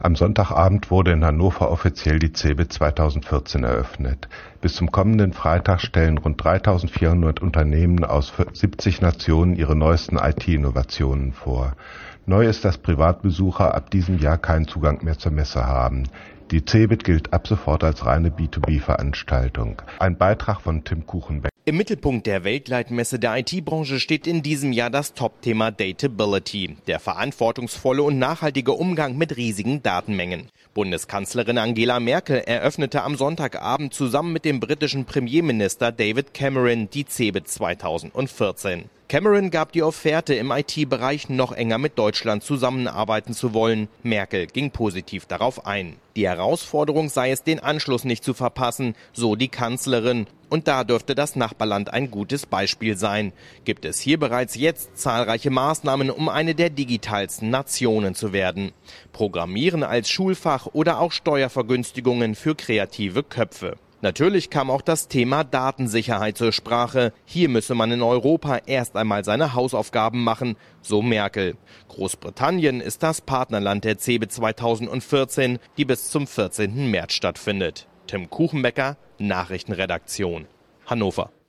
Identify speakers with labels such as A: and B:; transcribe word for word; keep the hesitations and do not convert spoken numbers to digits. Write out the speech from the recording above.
A: Am Sonntagabend wurde in Hannover offiziell die CeBIT zweitausendvierzehn eröffnet. Bis zum kommenden Freitag stellen rund dreitausendvierhundert Unternehmen aus siebzig Nationen ihre neuesten I T-Innovationen vor. Neu ist, dass Privatbesucher ab diesem Jahr keinen Zugang mehr zur Messe haben. Die CeBIT gilt ab sofort als reine B zwei B-Veranstaltung. Ein Beitrag von Tim Kuchenbeck.
B: Im Mittelpunkt der Weltleitmesse der I T-Branche steht in diesem Jahr das Top-Thema Datability, der verantwortungsvolle und nachhaltige Umgang mit riesigen Datenmengen. Bundeskanzlerin Angela Merkel eröffnete am Sonntagabend zusammen mit dem britischen Premierminister David Cameron die CeBIT zweitausendvierzehn. Cameron gab die Offerte, im I T-Bereich noch enger mit Deutschland zusammenarbeiten zu wollen. Merkel ging positiv darauf ein. Die Herausforderung sei es, den Anschluss nicht zu verpassen, so die Kanzlerin. Und da dürfte das Nachbarland ein gutes Beispiel sein. Gibt es hier bereits jetzt zahlreiche Maßnahmen, um eine der digitalsten Nationen zu werden. Programmieren als Schulfach oder auch Steuervergünstigungen für kreative Köpfe. Natürlich kam auch das Thema Datensicherheit zur Sprache. Hier müsse man in Europa erst einmal seine Hausaufgaben machen, so Merkel. Großbritannien ist das Partnerland der CeBIT zweitausendvierzehn, die bis zum vierzehnten März stattfindet. Tim Kuchenbecker, Nachrichtenredaktion, Hannover.